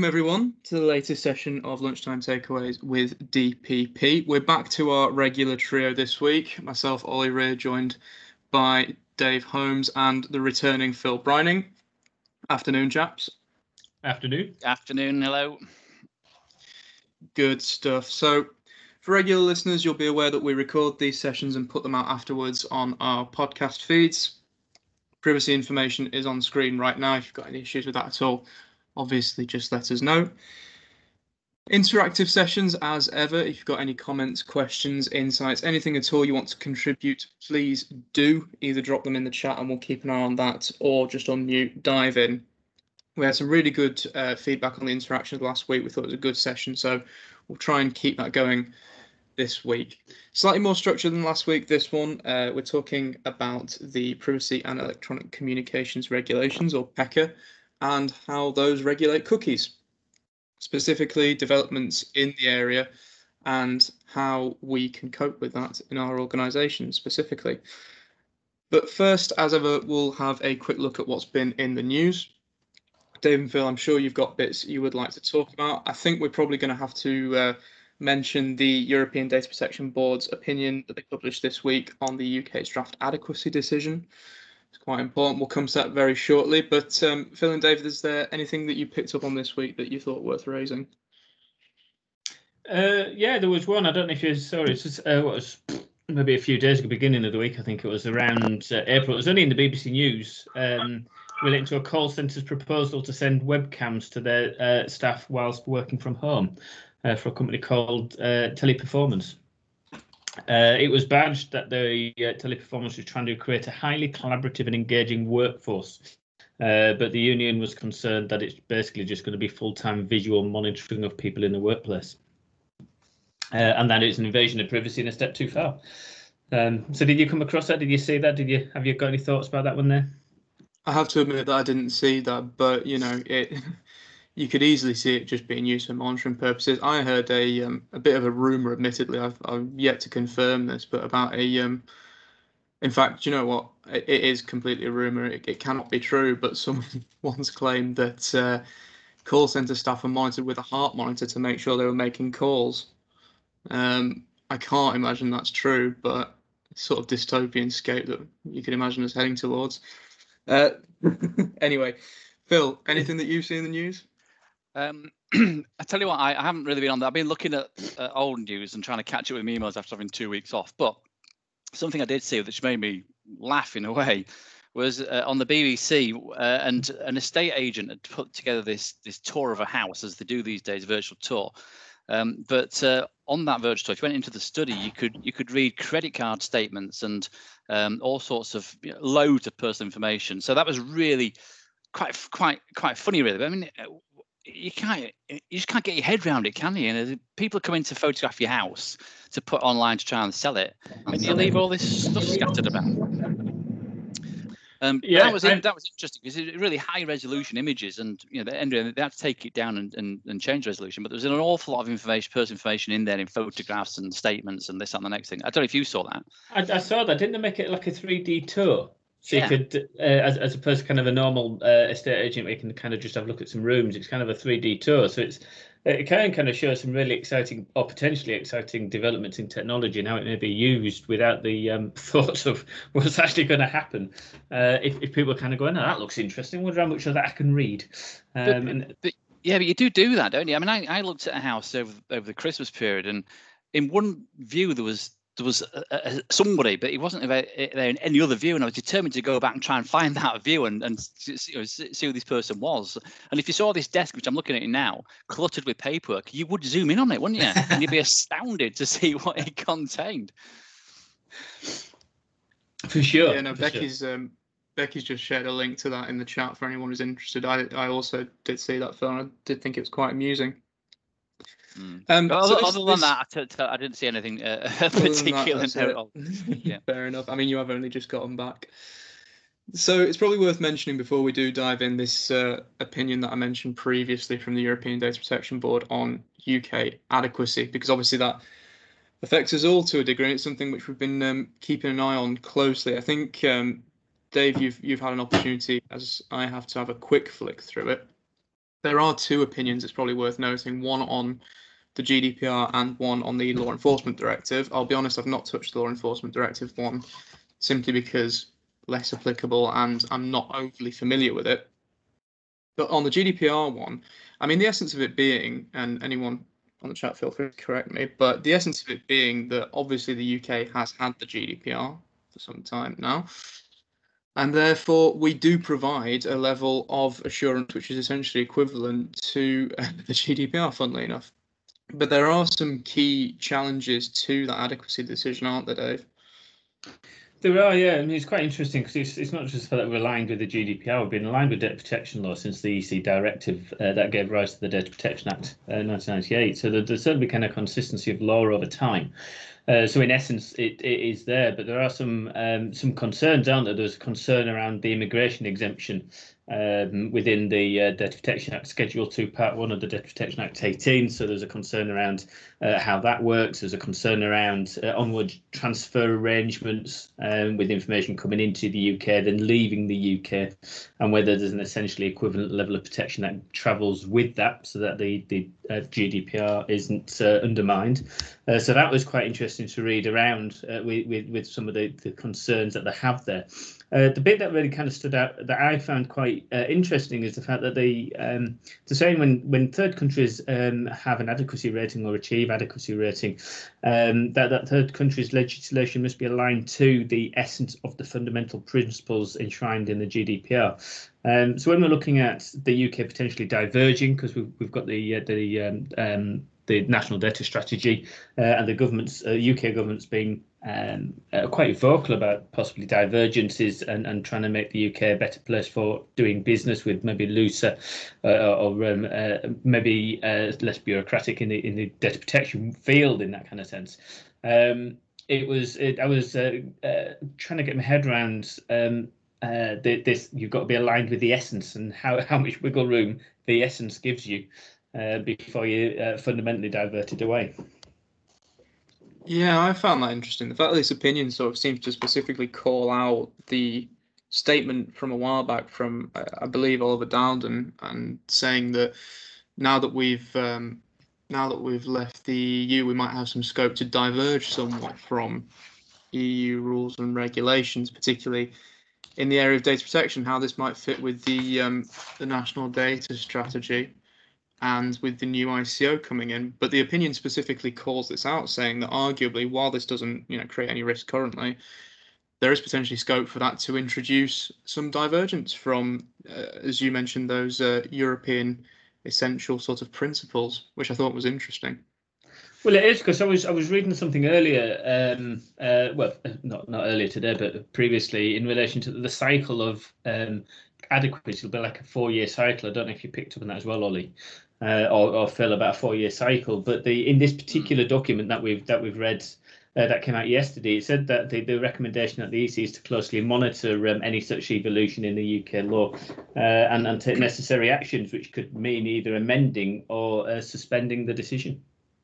Welcome everyone to the latest session of Lunchtime Takeaways with DPP. We're back to our regular trio this week. Myself, Ollie Rear, joined by Dave Holmes and the returning Phil Brining. Afternoon, chaps. Afternoon. Afternoon, hello. Good stuff. So, for regular listeners, you'll be aware that we record these sessions and put them out afterwards on our podcast feeds. Privacy information is on screen right now. If you've got any issues with that at all, obviously just let us know. Interactive sessions as ever. If you've got any comments, questions, insights, anything at all you want to contribute, please do either drop them in the chat and we'll keep an eye on that, or just unmute, dive in. We had some really good feedback on the interactions last week. We thought it was a good session, so we'll try and keep that going this week. Slightly more structured than last week, this one. We're talking about the Privacy and Electronic Communications Regulations, or PECA, and how those regulate cookies, specifically developments in the area and how we can cope with that in our organisation specifically. But first, as ever, we'll have a quick look at what's been in the news. Dave and Phil, I'm sure you've got bits you would like to talk about. I think we're probably going to have to mention the European Data Protection Board's opinion that they published this week on the UK's draft adequacy decision. It's quite important. We'll come to that very shortly. But Phil and David, is there anything that you picked up on this week that you thought worth raising? Yeah, there was one. I don't know if you saw it. It's what was maybe a few days ago, beginning of the week. I think it was around April. It was only in the BBC News, relating to a call centre's proposal to send webcams to their staff whilst working from home for a company called Teleperformance. It was badged that the Teleperformance was trying to create a highly collaborative and engaging workforce, but the union was concerned that it's basically just going to be full-time visual monitoring of people in the workplace, and that it's an invasion of privacy and a step too far. So did you come across that? Did you see that? Have you got any thoughts about that one there? I have to admit that I didn't see that, but you could easily see it just being used for monitoring purposes. I heard a bit of a rumor, admittedly, I've yet to confirm this, but about in fact, you know what? It is completely a rumor. It cannot be true, but someone once claimed that call center staff were monitored with a heart monitor to make sure they were making calls. I can't imagine that's true, but it's sort of dystopian scape that you can imagine us heading towards. Anyway, Phil, anything that you've seen in the news? I tell you what, I haven't really been on that. I've been looking at old news and trying to catch up with my emails after having 2 weeks off. But something I did see which made me laugh in a way was on the BBC, and an estate agent had put together this tour of a house, as they do these days, virtual tour. But on that virtual tour, if you went into the study, you could read credit card statements and all sorts of loads of personal information. So that was really quite funny, really. But I mean, you just can't get your head around it, can you? People are coming to photograph your house to put online to try and sell it, and you leave all this stuff scattered about. That was interesting because it's really high resolution images, and they had to take it down and change resolution. But there was an awful lot of personal information in there, in photographs and statements and this and the next thing. I don't know if you saw that. I saw that. Didn't they make it like a 3D tour? So you could, as opposed to kind of a normal estate agent, where you can kind of just have a look at some rooms. It's kind of a 3D tour. So it can kind of show some really exciting or potentially exciting developments in technology and how it may be used without the thoughts of what's actually going to happen. If people are kind of going, oh, that looks interesting. I wonder how much of that I can read. But you do that, don't you? I mean, I looked at a house over the Christmas period, and in one view there was somebody, but he wasn't there in any other view, and I was determined to go back and try and find that view and see who this person was. And if you saw this desk, which I'm looking at it now, cluttered with paperwork, you would zoom in on it, wouldn't you? And you'd be astounded to see what it contained. For sure. Yeah, no, Becky's just shared a link to that in the chat for anyone who's interested. I also did see that film. I did think it was quite amusing. Other than that, I didn't see anything particular. Yeah. Fair enough. I mean, you have only just gotten back. So it's probably worth mentioning before we do dive in this opinion that I mentioned previously from the European Data Protection Board on UK adequacy, because obviously that affects us all to a degree. It's something which we've been keeping an eye on closely. I think, Dave, you've had an opportunity, as I have, to have a quick flick through it. there are two opinions it's probably worth noting, one on the GDPR and one on the Law Enforcement Directive. I'll be honest, I've not touched the Law Enforcement Directive one simply because less applicable and I'm not overly familiar with it. But on the GDPR one, I mean, the essence of it being, and anyone on the chat, feel free to correct me, but the essence of it being that obviously the UK has had the GDPR for some time now. And therefore, we do provide a level of assurance which is essentially equivalent to the GDPR, funnily enough. But there are some key challenges to that adequacy decision, aren't there, Dave? There are, yeah. I mean, it's quite interesting because it's not just that we're aligned with the GDPR, we've been aligned with data protection law since the EC directive that gave rise to the Data Protection Act 1998. So there's certainly kind of consistency of law over time. So in essence, it is there, but there are some concerns, aren't there? There's a concern around the immigration exemption within the Data Protection Act Schedule 2, Part 1 of the Data Protection Act 18. So there's a concern around how that works. There's a concern around onward transfer arrangements with information coming into the UK, then leaving the UK, and whether there's an essentially equivalent level of protection that travels with that, so that the GDPR isn't undermined. So that was quite interesting to read around with some of the concerns that they have there. The bit that really kind of stood out that I found quite interesting is the fact that they're saying when third countries have an adequacy rating or achieve adequacy rating, that third countries' legislation must be aligned to the essence of the fundamental principles enshrined in the GDPR. So when we're looking at the UK potentially diverging, because we've got the National Data Strategy and the government's UK government's being quite vocal about possibly divergences and trying to make the UK a better place for doing business with, maybe looser or maybe less bureaucratic in the data protection field in that kind of sense. I was trying to get my head around this. You've got to be aligned with the essence and how much wiggle room the essence gives you before you fundamentally diverted away. Yeah, I found that interesting. The fact that this opinion sort of seems to specifically call out the statement from a while back from, I believe, Oliver Dowden, and saying that now that we've left the EU, we might have some scope to diverge somewhat from EU rules and regulations, particularly in the area of data protection. How this might fit with the National Data Strategy and with the new ICO coming in. But the opinion specifically calls this out, saying that arguably, while this doesn't create any risk currently, there is potentially scope for that to introduce some divergence from, as you mentioned, those European essential sort of principles, which I thought was interesting. Well, it is, because I was reading something earlier, well, not earlier today, but previously, in relation to the cycle of adequacy. It'll be like a 4-year cycle. I don't know if you picked up on that as well, Ollie, or Phil, about a 4-year cycle. But in this particular document that we've read, that came out yesterday, it said that the recommendation at the EC is to closely monitor any such evolution in the UK law and take necessary actions, which could mean either amending or suspending the decision.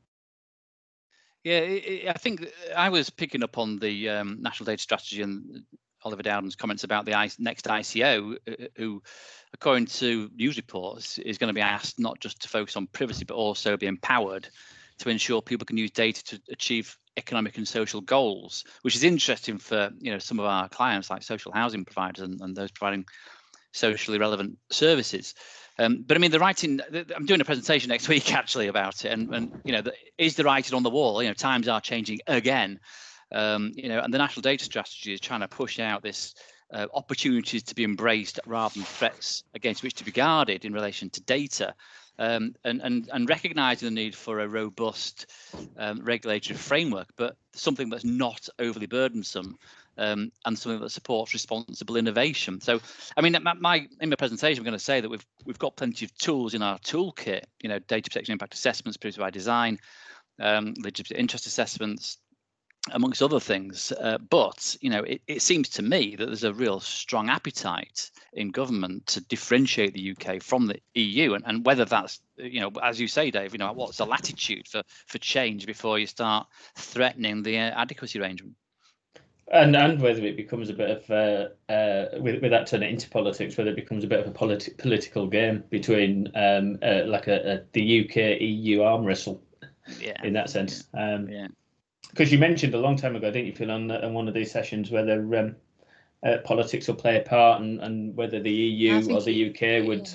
Yeah, I think I was picking up on the National Data Strategy and Oliver Dowden's comments about the next ICO, who, according to news reports, is going to be asked not just to focus on privacy, but also be empowered to ensure people can use data to achieve economic and social goals, which is interesting for some of our clients like social housing providers and those providing socially relevant services. But I mean, the writing, I'm doing a presentation next week actually about it, and is the writing on the wall? Times are changing again. And the National Data Strategy is trying to push out this opportunities to be embraced rather than threats against which to be guarded in relation to data, and recognising the need for a robust regulatory framework, but something that's not overly burdensome, and something that supports responsible innovation. So, I mean, in my presentation, I'm going to say that we've got plenty of tools in our toolkit. Data protection impact assessments, privacy by design, legitimate interest assessments, amongst other things. But it seems to me that there's a real strong appetite in government to differentiate the UK from the EU, and whether that's, as you say, Dave, what's the latitude for change before you start threatening the adequacy arrangement? And whether it becomes a bit of without turning into politics, whether it becomes a bit of a political game between like the UK EU arm wrestle, in that sense. Because you mentioned a long time ago, didn't you, Phil, on one of these sessions, whether politics will play a part and whether the EU or the UK would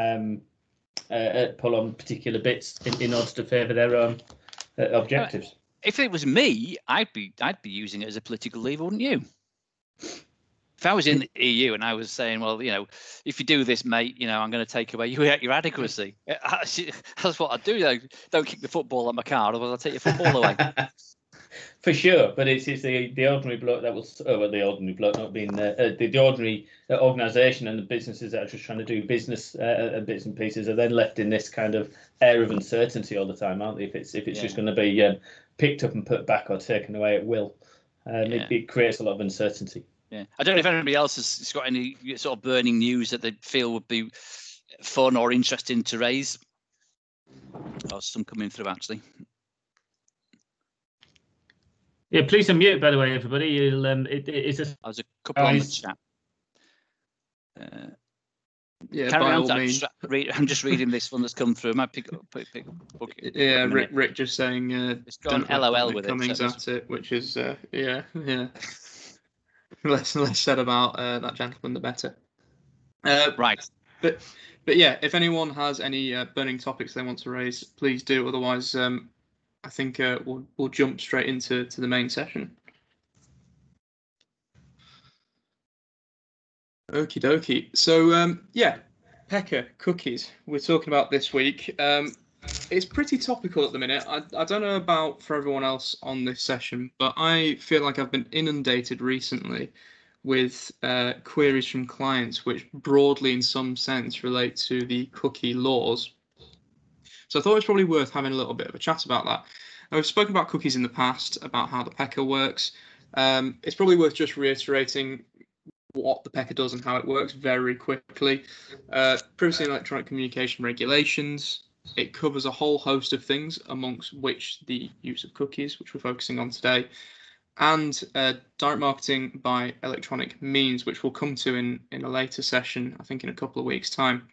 pull on particular bits in order to favour their own objectives. If it was me, I'd be using it as a political lever, wouldn't you? If I was in the EU and I was saying, well, if you do this, mate, I'm going to take away your adequacy. That's what I'd do. Don't kick the football at my car, otherwise I'll take your football away. For sure, but it's the ordinary bloke that will, the ordinary bloke not being the ordinary organisation and the businesses that are just trying to do business bits and pieces are then left in this kind of air of uncertainty all the time, aren't they? If it's just going to be picked up and put back or taken away at will, it creates a lot of uncertainty. Yeah, I don't know if anybody else has got any sort of burning news that they feel would be fun or interesting to raise. Oh, some coming through actually. Yeah, please unmute, by the way, everybody. There's a couple on the chat. Carry on. I'm just reading this one that's come through. I might pick up. Yeah, Rick just saying. It's got an LOL with Cummings at it, which is yeah. less said about that gentleman, the better. Right. But yeah, if anyone has any burning topics they want to raise, please do. Otherwise, I think we'll jump straight into the main session. Okie dokie. So Pekka cookies we're talking about this week. It's pretty topical at the minute. I don't know about for everyone else on this session, but I feel like I've been inundated recently with queries from clients which broadly in some sense relate to the cookie laws. So I thought it was probably worth having a little bit of a chat about that. Now, we've spoken about cookies in the past, about how the Pekka works. It's probably worth just reiterating what the Pekka does and how it works very quickly. Privacy and electronic communication regulations. It covers a whole host of things, amongst which the use of cookies, which we're focusing on today, and direct marketing by electronic means, which we'll come to in a later session, I think in a couple of weeks' time.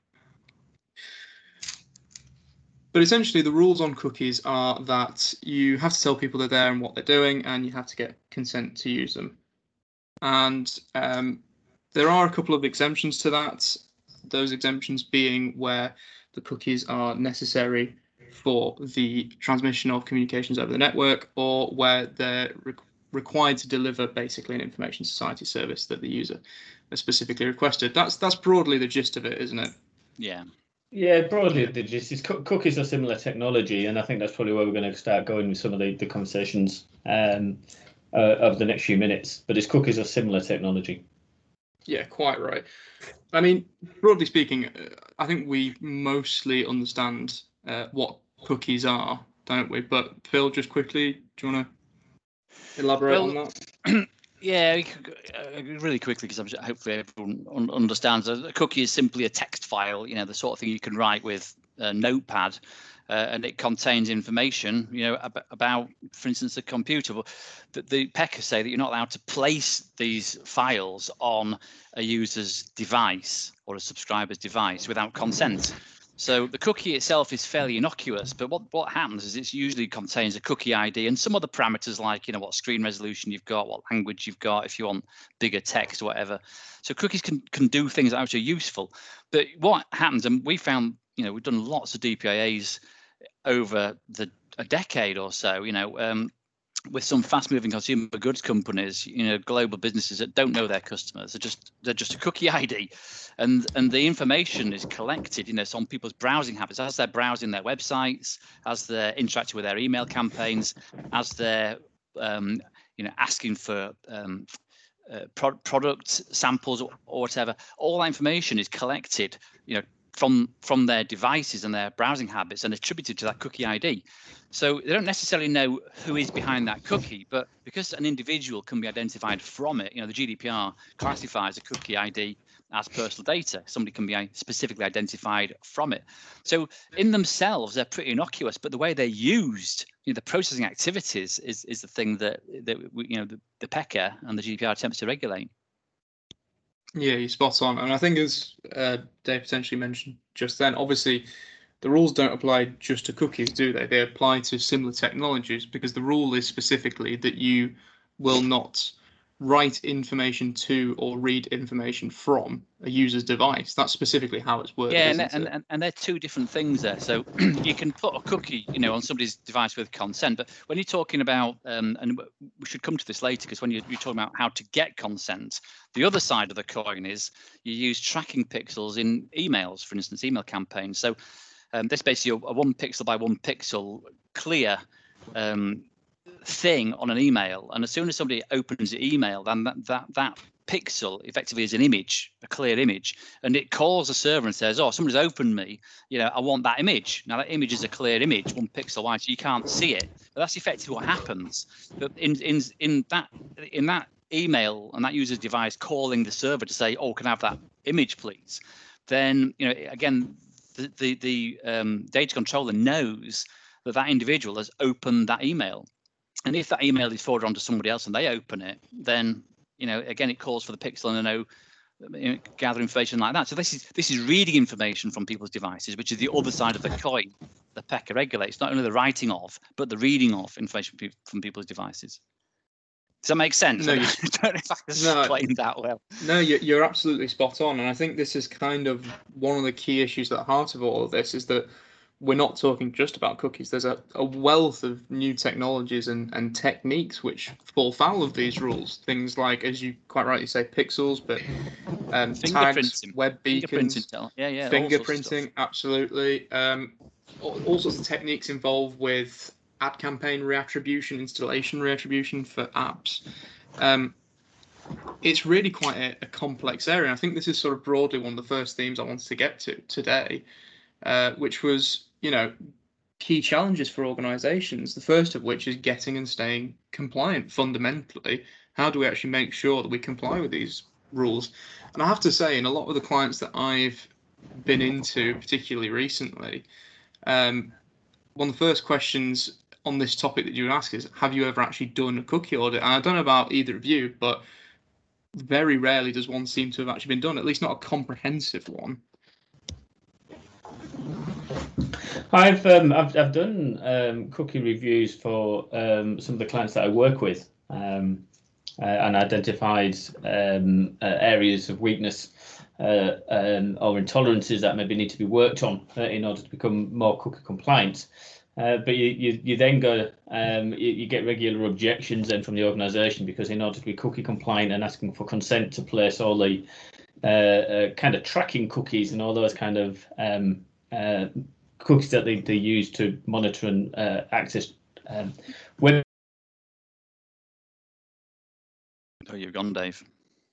But essentially, the rules on cookies are that you have to tell people they're there and what they're doing, and you have to get consent to use them. And there are a couple of exemptions to that, those exemptions being where the cookies are necessary for the transmission of communications over the network, or where they're required to deliver basically an information society service that the user has specifically requested. That's broadly the gist of it, isn't it? Yeah. Yeah, broadly the gist is cookies are similar technology, and I think that's probably where we're going to start going with some of the conversations of the next few minutes. But cookies are similar technology. Yeah, quite right. I mean, broadly speaking, I think we mostly understand what cookies are, don't we? But Phil, just quickly, do you want to elaborate on that? Yeah, really quickly, because hopefully everyone understands. A cookie is simply a text file, the sort of thing you can write with a notepad, and it contains information, about, for instance, a computer. But the Pekka say that you're not allowed to place these files on a user's device or a subscriber's device without consent. So the cookie itself is fairly innocuous, but what happens is it usually contains a cookie ID and some other parameters like, what screen resolution you've got, what language you've got, if you want bigger text or whatever. So cookies can do things that are actually useful. But what happens, and we found, we've done lots of DPIAs over a decade or so, with some fast-moving consumer goods companies, global businesses that don't know their customers. They're just a cookie ID, and the information is collected, on people's browsing habits as they're browsing their websites, as they're interacting with their email campaigns, as they're asking for product samples or whatever. All that information is collected, from their devices and their browsing habits and attributed to that cookie ID. So they don't necessarily know who is behind that cookie, but because an individual can be identified from it, the GDPR classifies a cookie ID as personal data. Somebody can be specifically identified from it. So in themselves, they're pretty innocuous, but the way they're used, the processing activities is the thing that the PECA and the GDPR attempts to regulate. Yeah, you're spot on. And I think, as Dave potentially mentioned just then, obviously the rules don't apply just to cookies, do they? They apply to similar technologies, because the rule is specifically that you will not write information to or read information from a user's device. That's specifically how it's worded. Yeah, and they're two different things there. So you can put a cookie, on somebody's device with consent, but when you're talking about, and we should come to this later, because when you're talking about how to get consent, the other side of the coin is you use tracking pixels in emails, for instance, email campaigns. So this basically a 1 pixel by 1 pixel clear thing on an email, and as soon as somebody opens the email, then that pixel effectively is an image, a clear image, and it calls the server and says, "Oh, somebody's opened me. I want that image." Now that image is a clear image, 1 pixel wide, so you can't see it. But that's effectively what happens. But in that email and that user's device calling the server to say, "Oh, can I have that image, please?" Then again, the data controller knows that individual has opened that email. And if that email is forwarded on to somebody else and they open it, then again it calls for the pixel and gather information like that. So this is reading information from people's devices, which is the other side of the coin. The PECA regulates not only the writing of, but the reading of information from people's devices. Does that make sense? No, I don't know if I can explain that well. No, you're absolutely spot on, and I think this is kind of one of the key issues at the heart of all of this, is that we're not talking just about cookies. There's a wealth of new technologies and techniques which fall foul of these rules. Things like, as you quite rightly say, pixels, but tags, web beacons, fingerprinting, absolutely. All sorts of techniques involved with ad campaign reattribution, installation reattribution for apps. It's really quite a complex area. And I think this is sort of broadly one of the first themes I wanted to get to today, which was, key challenges for organizations, the first of which is getting and staying compliant fundamentally. How do we actually make sure that we comply with these rules? And I have to say, in a lot of the clients that I've been into, particularly recently, one of the first questions on this topic that you would ask is, have you ever actually done a cookie audit? And I don't know about either of you, but very rarely does one seem to have actually been done, at least not a comprehensive one. I've done cookie reviews for some of the clients that I work with, and identified areas of weakness or intolerances that maybe need to be worked on in order to become more cookie compliant. But you then go, you get regular objections then from the organisation, because in order to be cookie compliant and asking for consent to place all the kind of tracking cookies and all those kind of cookies that they use to monitor and access web. Oh, you've gone, Dave.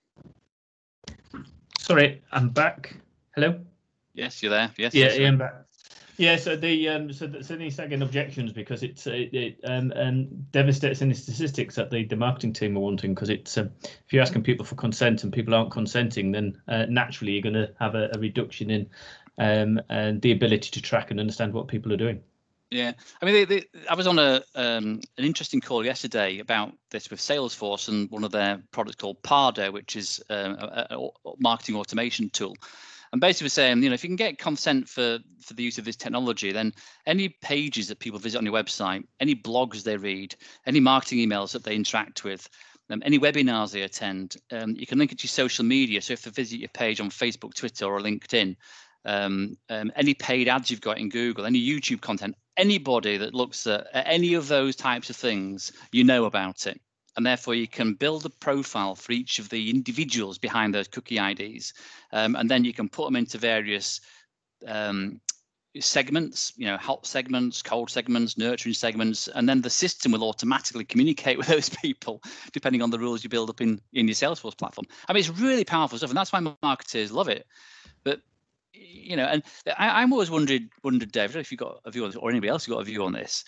Sorry, I'm back. Hello. Yes, you're there. Yes. Yeah, I'm back. Yeah, so the these second objections, because it devastates any statistics that the marketing team are wanting, because it's if you're asking people for consent and people aren't consenting, then naturally you're going to have a reduction in and the ability to track and understand what people are doing. Yeah, I mean, I was on an interesting call yesterday about this with Salesforce and one of their products called Pardo, which is a marketing automation tool. And basically saying, if you can get consent for the use of this technology, then any pages that people visit on your website, any blogs they read, any marketing emails that they interact with, any webinars they attend, you can link it to your social media. So if they visit your page on Facebook, Twitter, or LinkedIn, any paid ads you've got in Google, any YouTube content, anybody that looks at any of those types of things, about it. And therefore you can build a profile for each of the individuals behind those cookie IDs. And then you can put them into various segments, hot segments, cold segments, nurturing segments, and then the system will automatically communicate with those people depending on the rules you build up in your Salesforce platform. I mean, it's really powerful stuff, and that's why marketers love it. But and I'm always wondered, Dave, I don't know if you've got a view on this, or anybody else who's got a view on this.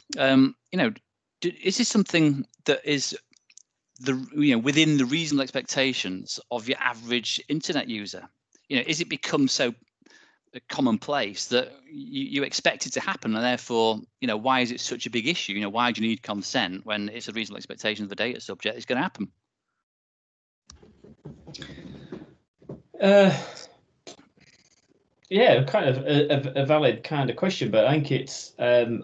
Is this something that is within the reasonable expectations of your average internet user? Is it become so commonplace that you expect it to happen, and therefore, why is it such a big issue? Why do you need consent when it's a reasonable expectation of the data subject it's going to happen? Yeah, kind of a valid kind of question, but I think it's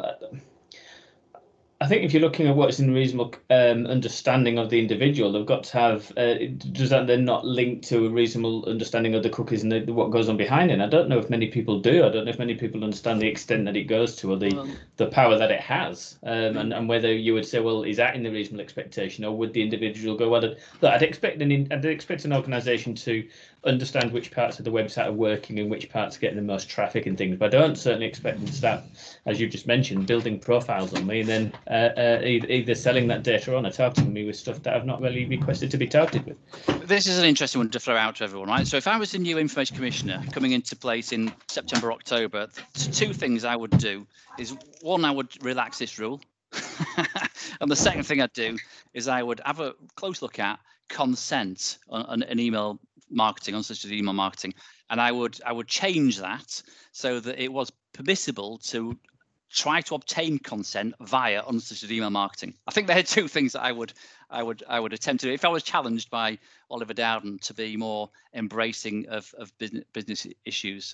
I think if you're looking at what's in reasonable understanding of the individual, they've got to have. Does that then not link to a reasonable understanding of the cookies and what goes on behind it? I don't know if many people do. I don't know if many people understand the extent that it goes to, or the power that it has, and whether you would say, well, is that in the reasonable expectation, or would the individual go, well, I'd expect an organisation to understand which parts of the website are working and which parts are getting the most traffic and things, but I don't certainly expect them to start, as you just mentioned, building profiles on me and then either selling that data on or targeting me with stuff that I've not really requested to be targeted with. This is an interesting one to throw out to everyone, right? So if I was the new Information Commissioner coming into place in September, October, two things I would do is, one, I would relax this rule. And the second thing I'd do is I would have a close look at consent on email marketing, unsolicited email marketing, and I would change that so that it was permissible to try to obtain consent via unsolicited email marketing. I think there are two things that I would attempt to do if I was challenged by Oliver Dowden to be more embracing of business issues.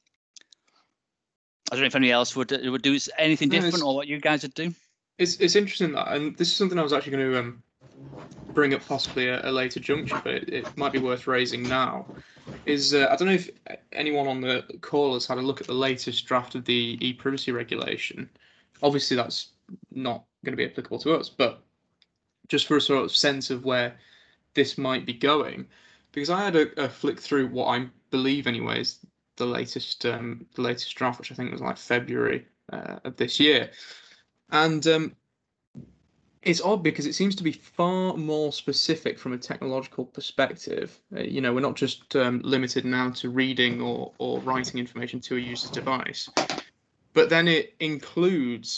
I don't know if anybody else would do anything different, or what you guys would do. It's interesting that, and this is something I was actually going to bring up possibly a later juncture, but it might be worth raising now. Is I don't know if anyone on the call has had a look at the latest draft of the e-privacy regulation. Obviously, that's not going to be applicable to us, but just for a sort of sense of where this might be going, because I had a flick through what I believe, anyways, the latest draft, which I think was like February of this year, and it's odd because it seems to be far more specific from a technological perspective. We're not just limited now to reading or writing information to a user's device, but then it includes,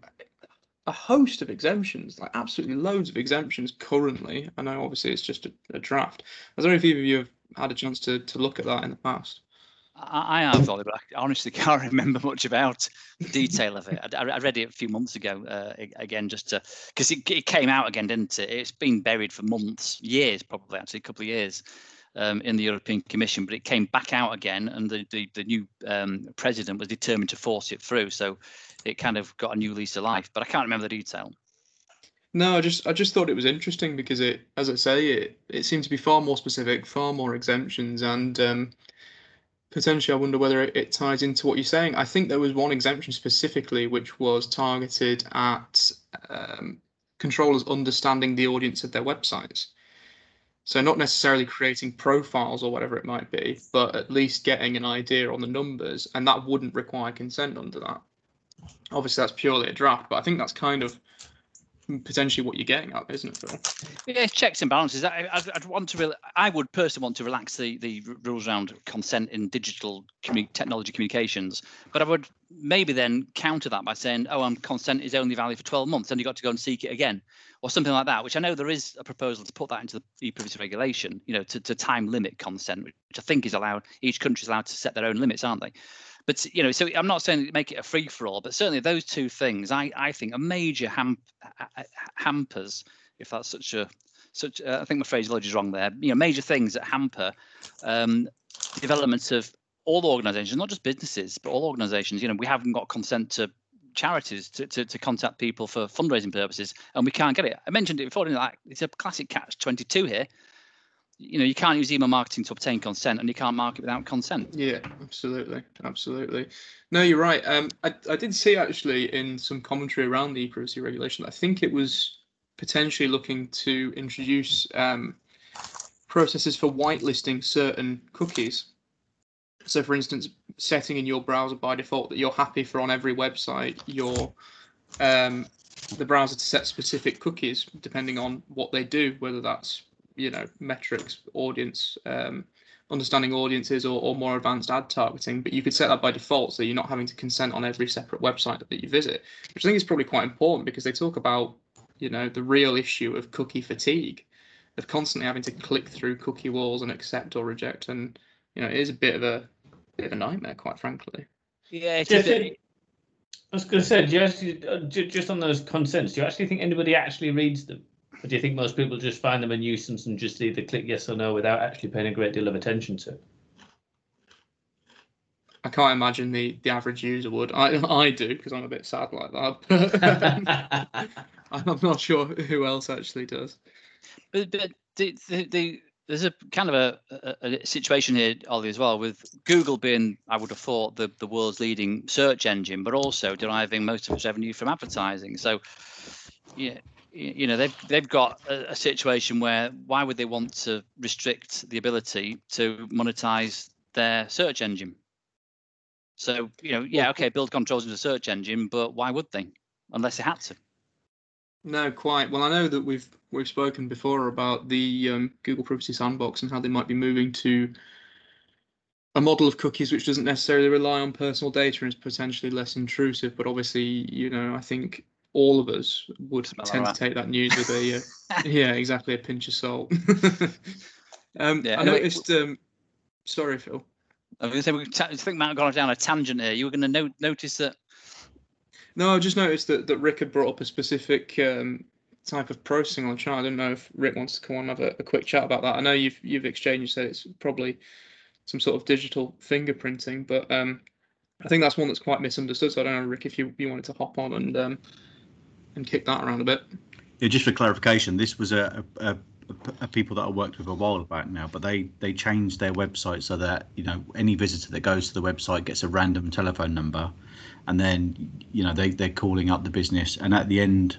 a host of exemptions, like absolutely loads of exemptions currently. I know obviously it's just a draft. I don't know if either of you have had a chance to look at that in the past. I have, Ollie, but I honestly can't remember much about the detail of it. I read it a few months ago, again, just because it came out again, didn't it? It's been buried for months, years, probably actually a couple of years in the European Commission, but it came back out again, and the new president was determined to force it through. So it kind of got a new lease of life, but I can't remember the detail. No, I just thought it was interesting because it, as I say, it seemed to be far more specific, far more exemptions, and potentially, I wonder whether it ties into what you're saying. I think there was one exemption specifically which was targeted at controllers understanding the audience of their websites. So not necessarily creating profiles or whatever it might be, but at least getting an idea on the numbers, and that wouldn't require consent under that. Obviously, that's purely a draft, but I think that's kind of potentially what you're getting at, isn't it, Phil? Yeah, checks and balances. I would personally want to relax the rules around consent in digital technology communications, but I would maybe then counter that by saying, consent is only valid for 12 months, and you've got to go and seek it again, or something like that, which I know there is a proposal to put that into the e-privacy regulation, to time limit consent, which I think is allowed. Each country is allowed to set their own limits, aren't they? But, so I'm not saying make it a free-for-all, but certainly those two things, I think, are major hampers, if that's such I think my phraseology is wrong there, major things that hamper development of all organisations, not just businesses, but all organisations. We haven't got consent to charities to contact people for fundraising purposes, and we can't get it. I mentioned it before, it's a classic catch-22 here. You can't use email marketing to obtain consent, and you can't market without consent. Yeah, absolutely. No, you're right. I did see actually in some commentary around the e-privacy regulation, I think it was potentially looking to introduce processes for whitelisting certain cookies. So, for instance, setting in your browser by default that you're happy for on every website the browser to set specific cookies depending on what they do, whether that's metrics, audience, understanding audiences or more advanced ad targeting, but you could set that by default so you're not having to consent on every separate website that you visit, which I think is probably quite important because they talk about, the real issue of cookie fatigue, of constantly having to click through cookie walls and accept or reject, and it is a bit of a nightmare, quite frankly. Yeah, I was going to say, do you actually, just on those consents, do you actually think anybody actually reads them? Or do you think most people just find them a nuisance and just either click yes or no without actually paying a great deal of attention to it? I can't imagine the average user would. I do, because I'm a bit sad like that. But I'm not sure who else actually does. But there's a kind of a situation here, Ollie, as well, with Google being, I would have thought, the world's leading search engine, but also deriving most of its revenue from advertising. So, they've got a situation where why would they want to restrict the ability to monetize their search engine? So, okay, build controls in the search engine, but why would they, unless they had to? No, quite. Well, I know that we've spoken before about the Google Privacy Sandbox and how they might be moving to a model of cookies which doesn't necessarily rely on personal data and is potentially less intrusive. But obviously, I think all of us would tend to take that news with a a pinch of salt. I noticed. Sorry, Phil. I was going to say, I think Matt have gone down a tangent here. You were going to notice that. No, I just noticed that Rick had brought up a specific type of processing on the chart. I don't know if Rick wants to come on and have a quick chat about that. I know you've exchanged. You said it's probably some sort of digital fingerprinting, but I think that's one that's quite misunderstood. So I don't know, Rick, if you wanted to hop on and kick that around a bit. Yeah, just for clarification, this was a people that I worked with a while back now, but they changed their website so that any visitor that goes to the website gets a random telephone number, and then they're calling up the business, and at the end,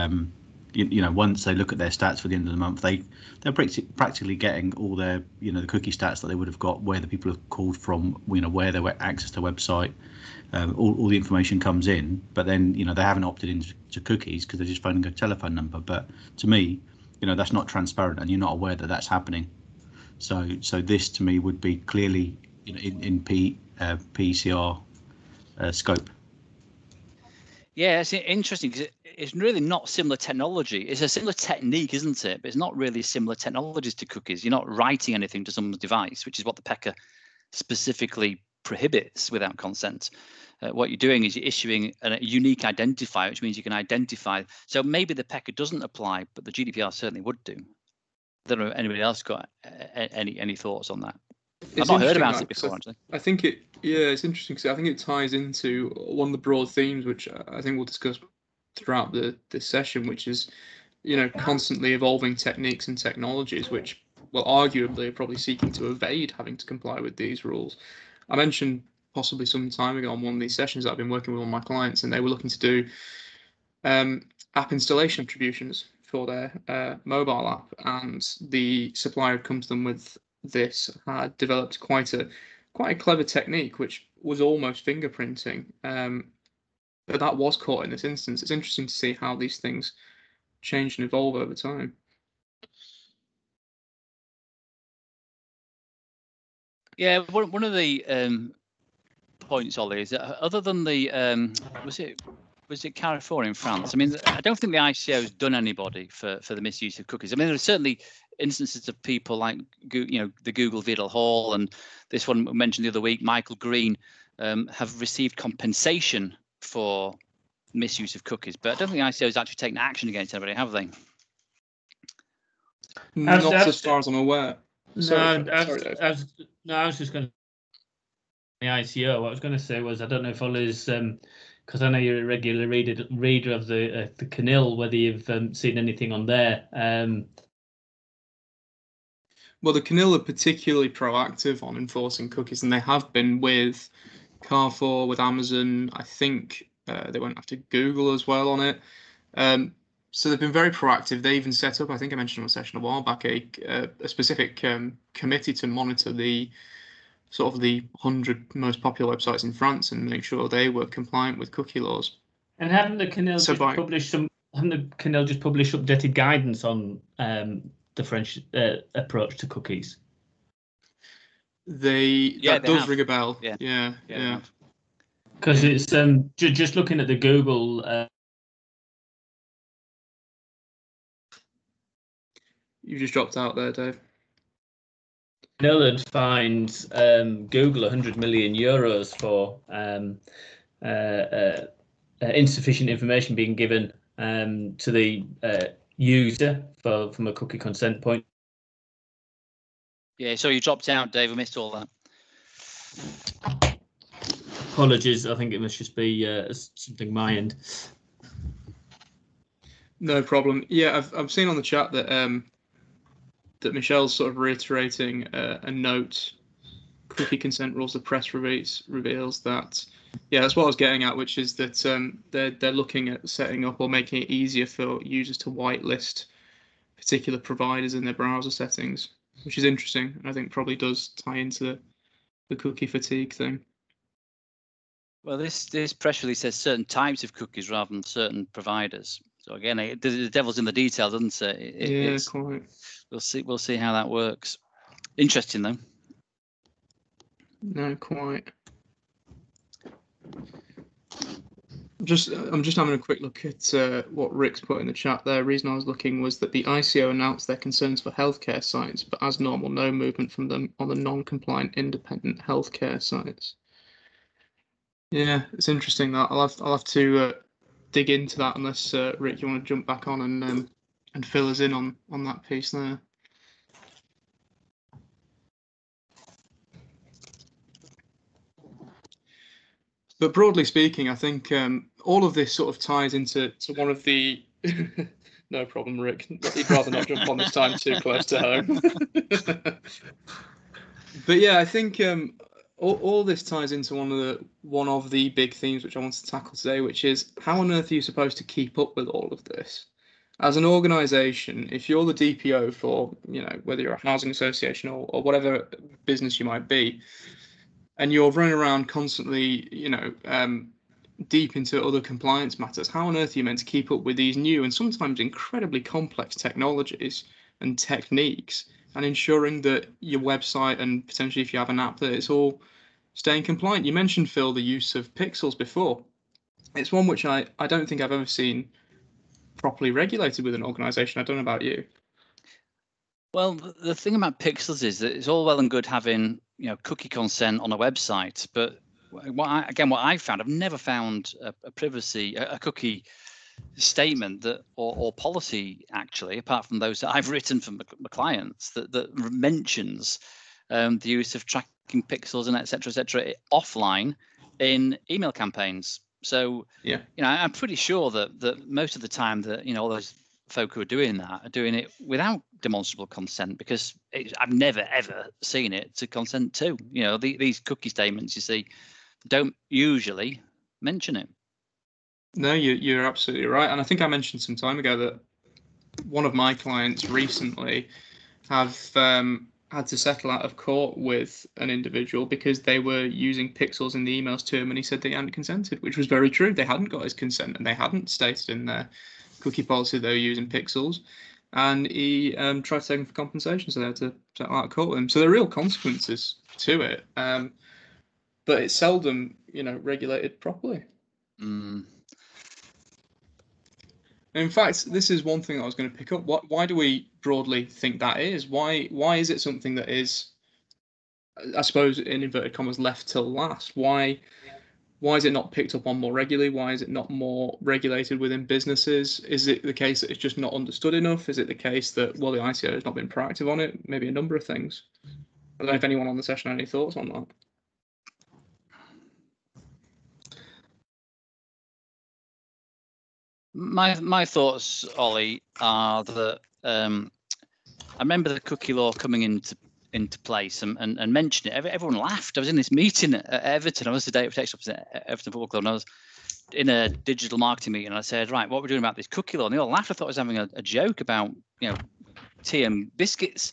once they look at their stats for the end of the month, they're practically getting all their the cookie stats that they would have got, where the people have called from, where they were access to website, all the information comes in, but then they haven't opted into cookies because they're just phoning a telephone number. But to me, that's not transparent, and you're not aware that that's happening. So this to me would be clearly in PCR scope. Yeah, it's interesting because it's really not similar technology. It's a similar technique, isn't it? But it's not really similar technologies to cookies. You're not writing anything to someone's device, which is what the PECA specifically prohibits without consent. What you're doing is you're issuing a unique identifier, which means you can identify. So maybe the PECA doesn't apply, but the GDPR certainly would do. I don't know if anybody else got any thoughts on that. I've not heard about it before, actually. I think it's interesting because I think it ties into one of the broad themes, which I think we'll discuss throughout this session, which is, constantly evolving techniques and technologies, which, well, arguably are probably seeking to evade having to comply with these rules. I mentioned possibly some time ago on one of these sessions that I've been working with one of my clients, and they were looking to do app installation attributions for their mobile app, and the supplier had come to them with this, had developed quite a clever technique, which was almost fingerprinting, but that was caught in this instance. It's interesting to see how these things change and evolve over time. Yeah, one of the points, Ollie, is that other than the was it Carrefour in France? I mean, I don't think the ICO has done anybody for the misuse of cookies. I mean, there are certainly instances of people like the Google Vidal Hall, and this one mentioned the other week, Michael Green, have received compensation for misuse of cookies, but I don't think the ICO has actually taken action against anybody, have they? Not as far as I'm aware. I was just going to the ICO. What I was going to say was, I don't know if Ollie's, because I know you're a regular reader of the CNIL, whether you've seen anything on there. Well, the CNIL are particularly proactive on enforcing cookies, and they have been with Carrefour, with Amazon. I think they went after Google as well on it. So they've been very proactive. They even set up, I think I mentioned on a session a while back, a specific committee to monitor the sort of the 100 most popular websites in France and make sure they were compliant with cookie laws. And haven't the CNIL just published updated guidance on the French approach to cookies? that does ring a bell. Yeah. Because it's just looking at the Google. You just dropped out there, Dave. Netherlands finds Google 100 million euros for insufficient information being given to the user from a cookie consent point. Yeah, so you dropped out, Dave. I missed all that. Apologies, I think it must just be something my end. No problem. Yeah, I've seen on the chat that that Michelle's sort of reiterating a note. Cookie consent rules. The press reveals that. Yeah, that's what I was getting at, which is that they're looking at setting up or making it easier for users to whitelist particular providers in their browser settings, which is interesting. And I think probably does tie into the cookie fatigue thing. Well, this press release says certain types of cookies rather than certain providers. So again, the devil's in the details, doesn't it? Quite. We'll see how that works. Interesting though. No, quite. I'm just having a quick look at what Rick's put in the chat there. The reason I was looking was that the ICO announced their concerns for healthcare sites, but as normal, no movement from them on the non-compliant independent healthcare sites. Yeah, it's interesting that I'll have to dig into that unless Rick, you want to jump back on and fill us in on that piece there. But broadly speaking, I think all of this sort of ties into one of the. No problem, Rick. He'd rather not jump on this time too close to home. But yeah, I think all this ties into one of the big themes which I want to tackle today, which is how on earth are you supposed to keep up with all of this? As an organisation, if you're the DPO for, whether you're a housing association or whatever business you might be, and you're running around constantly, deep into other compliance matters, how on earth are you meant to keep up with these new and sometimes incredibly complex technologies and techniques, and ensuring that your website and potentially if you have an app that it's all staying compliant? You mentioned, Phil, the use of pixels before. It's one which I don't think I've ever seen properly regulated with an organisation. I don't know about you. Well, the thing about pixels is that it's all well and good having cookie consent on a website, but what I found, I've never found a cookie statement that or policy actually, apart from those that I've written for my clients, that mentions the use of tracking pixels and et cetera, offline in email campaigns. So yeah, I'm pretty sure that most of the time that all those folk who are doing that are doing it without demonstrable consent, because I've never ever seen it to consent to. These cookie statements you see don't usually mention it. No, you're absolutely right. And I think I mentioned some time ago that one of my clients recently have had to settle out of court with an individual because they were using pixels in the emails to him, and he said they hadn't consented, which was very true. They hadn't got his consent, and they hadn't stated in their cookie policy they were using pixels, and he tried to take him for compensation, so they had to settle out of court with him. So there are real consequences to it, but it's seldom regulated properly. In fact, this is one thing I was going to pick up. Why do we broadly think that is? Why is it something that is, I suppose, in inverted commas, left till last? Why is it not picked up on more regularly? Why is it not more regulated within businesses? Is it the case that it's just not understood enough? Is it the case that, the ICO has not been proactive on it? Maybe a number of things. I don't know if anyone on the session had any thoughts on that. My thoughts, Ollie, are that I remember the cookie law coming into place and mentioning it. Everyone laughed. I was in this meeting at Everton. I was the data protection officer at Everton Football Club, and I was in a digital marketing meeting. And I said, right, what we're doing about this cookie law? And they all laughed. I thought I was having a joke about tea and biscuits.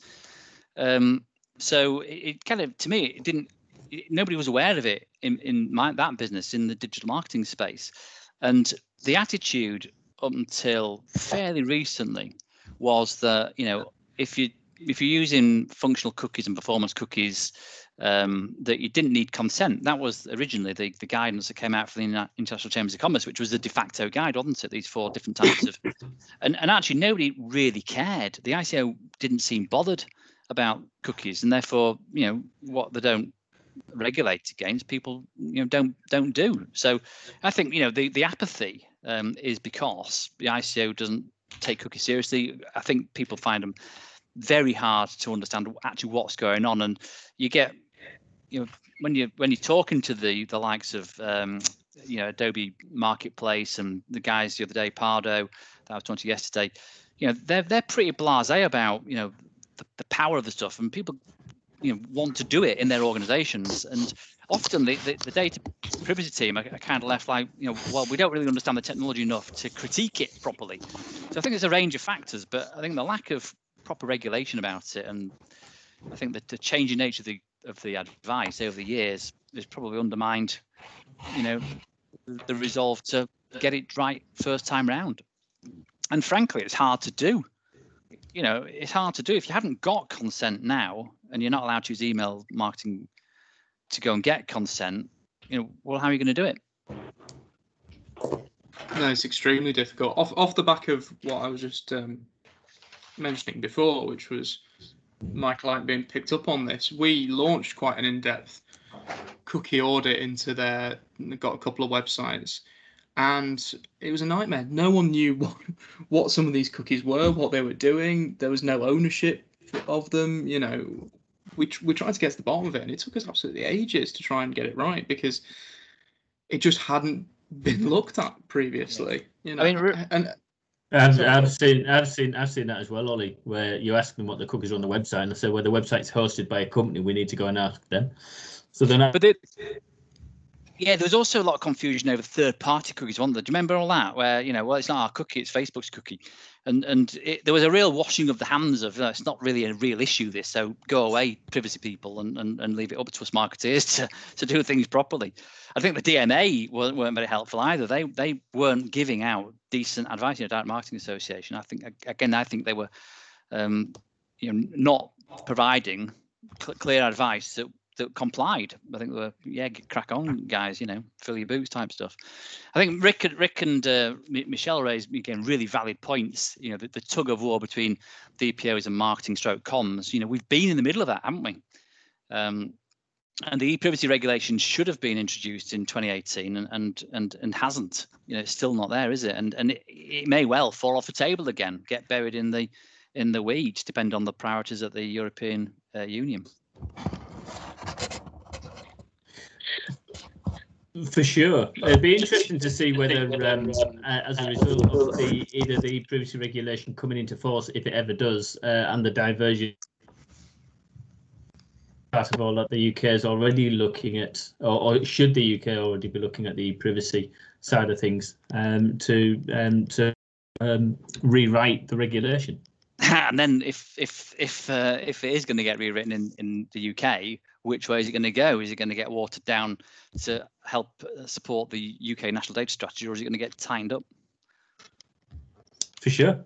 So it kind of, to me, it didn't. Nobody was aware of it in that business, in the digital marketing space. And the attitude up until fairly recently was that, if if you're using functional cookies and performance cookies, that you didn't need consent. That was originally the guidance that came out from the International Chambers of Commerce, which was the de facto guide, wasn't it? These 4 different types of, and actually nobody really cared. The ICO didn't seem bothered about cookies, and therefore, what they don't regulate against, people don't do. So I think the apathy is because the ICO doesn't take cookies seriously. I think people find them very hard to understand actually what's going on, and you get when you're talking to the likes of Adobe Marketplace and the guys the other day, Pardo, that I was talking to yesterday, they're pretty blasé about the power of the stuff, and people want to do it in their organizations, and often the data privacy team are kind of left like, well, we don't really understand the technology enough to critique it properly. So I think there's a range of factors, but I think the lack of proper regulation about it, and I think that the changing nature of the advice over the years has probably undermined the resolve to get it right first time round. And frankly, it's hard to do. It's hard to do if you haven't got consent now, and you're not allowed to use email marketing to go and get consent. Well, how are you going to do it? No, it's extremely difficult. Off the back of what I was just mentioning before, which was my client being picked up on this, we launched quite an in-depth cookie audit into got a couple of websites, and it was a nightmare. No one knew what some of these cookies were, what they were doing. There was no ownership of them. We tried to get to the bottom of it, and it took us absolutely ages to try and get it right, because it just hadn't been looked at previously. I've seen that as well, Ollie, where you ask them what the cookies are on the website, and they say, well, the website's hosted by a company, we need to go and ask them. So they're not. But there was also a lot of confusion over third-party cookies, wasn't there? Do you remember all that? Where well, it's not our cookie, it's Facebook's cookie, and there was a real washing of the hands of it's not really a real issue, this. So go away, privacy people, and leave it up to us marketeers to do things properly. I think the DMA weren't very helpful either. They weren't giving out decent advice. Direct Marketing Association. I think they were not providing clear advice that complied. I think they were, crack on, guys, fill your boots type stuff. I think Rick and Michelle raised, again, really valid points. The tug of war between DPOs and marketing stroke comms. We've been in the middle of that, haven't we? And the e-privacy regulation should have been introduced in 2018 and hasn't. It's still not there, is it? And it may well fall off the table again, get buried in the weeds, depending on the priorities of the European Union. For sure, it'd be interesting to see whether, as a result of either the privacy regulation coming into force, if it ever does, and the diversion part of all that the UK is already looking at, or should the UK already be looking at the privacy side of things, to rewrite the regulation. And then if it is going to get rewritten in the UK, which way is it going to go? Is it going to get watered down to help support the UK national data strategy, or is it going to get tightened up? For sure.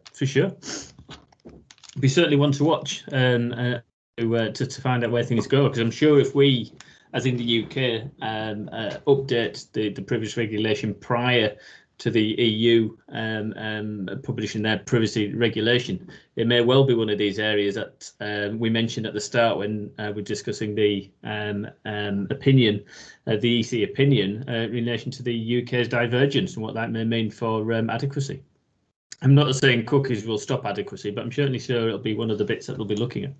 We certainly want to watch to find out where things go, because I'm sure if we, as in the UK, update the privacy regulation prior to the EU publishing their privacy regulation, it may well be one of these areas that we mentioned at the start when we're discussing the opinion, the EC opinion in relation to the UK's divergence and what that may mean for adequacy. I'm not saying cookies will stop adequacy, but I'm certainly sure it'll be one of the bits that they'll be looking at.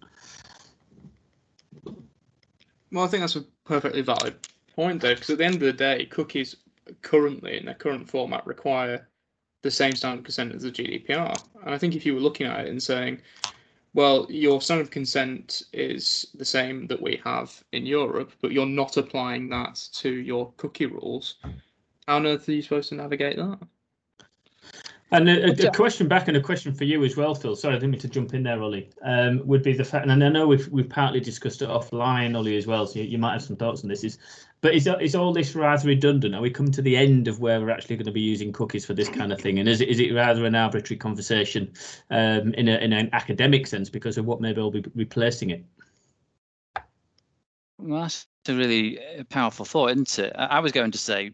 Well, I think that's a perfectly valid point, though, because at the end of the day, cookies currently in their current format require the same standard consent as the GDPR. And I think if you were looking at it and saying, well, your standard consent is the same that we have in Europe, but you're not applying that to your cookie rules, how on earth are you supposed to navigate that? And a question back and a question for you as well, Phil. Sorry, I didn't mean to jump in there, Ollie. Would be the fact, and I know we've partly discussed it offline, Ollie, as well. So you might have some thoughts on this. Is all this rather redundant? Are we coming to the end of where we're actually going to be using cookies for this kind of thing? And is it rather an arbitrary conversation in an academic sense because of what maybe will be replacing it? Well, that's a really powerful thought, isn't it? I was going to say,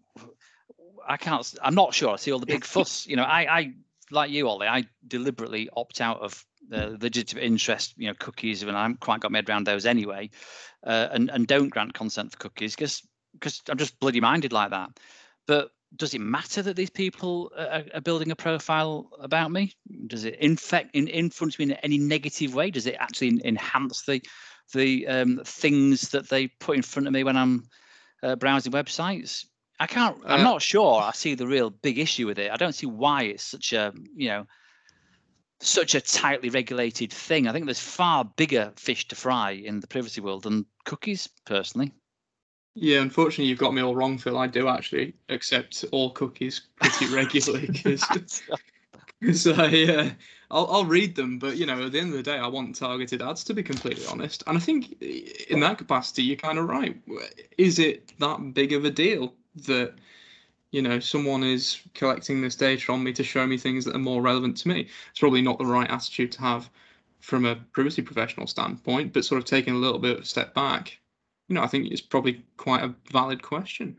I'm not sure I see all the big fuss. I like you, Ollie, I deliberately opt out of the legitimate interest, cookies, and I haven't quite got my head around those anyway, and don't grant consent for cookies because I'm just bloody minded like that. But does it matter that these people are building a profile about me? Does it influence me in any negative way? Does it actually enhance the things that they put in front of me when I'm browsing websites? I'm not sure I see the real big issue with it. I don't see why it's such a tightly regulated thing. I think there's far bigger fish to fry in the privacy world than cookies, personally. Yeah, unfortunately, you've got me all wrong, Phil. I do actually accept all cookies pretty regularly because I'll read them, but at the end of the day, I want targeted ads, to be completely honest. And I think in that capacity, you're kind of right. Is it that big of a deal that someone is collecting this data on me to show me things that are more relevant to me? It's probably not the right attitude to have from a privacy professional standpoint, but sort of taking a little bit of a step back, I think it's probably quite a valid question.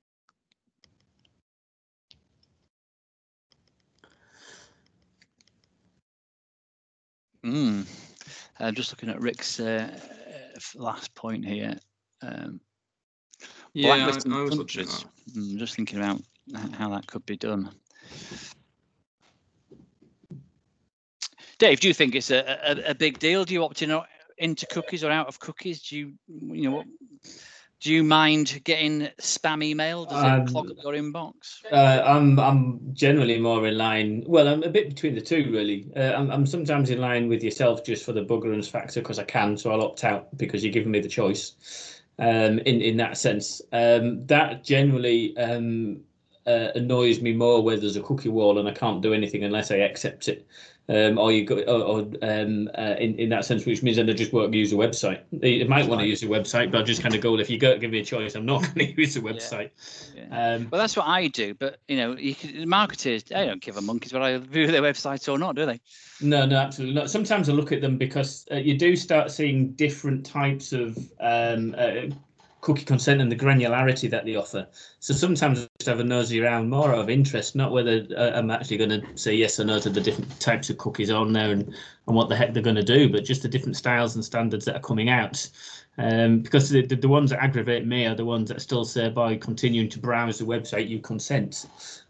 I'm just looking at Rick's last point here. Blacklisting countries. I'm just thinking about how that could be done. Dave, do you think it's a big deal? Do you opt into cookies or out of cookies? Do you mind getting spam email? Does it clog up your inbox? I'm generally more in line. Well, I'm a bit between the two, really. I'm sometimes in line with yourself just for the buggerance factor because I can, so I'll opt out because you're giving me the choice. In that sense, that generally annoys me more where there's a cookie wall and I can't do anything unless I accept it. In that sense, which means that I just won't use a website. You might want to use a website, but I'll just kind of go, well, if you give me a choice, I'm not going to use a website. Yeah. Well, that's what I do. But marketers, they don't give a monkey's whether I view their websites or not, do they? No, absolutely not. Sometimes I look at them because you do start seeing different types of cookie consent and the granularity that they offer. So sometimes I just have a nosy around more out of interest, not whether I'm actually going to say yes or no to the different types of cookies on there and what the heck they're going to do, but just the different styles and standards that are coming out. Because the ones that aggravate me are the ones that still say by continuing to browse the website, you consent.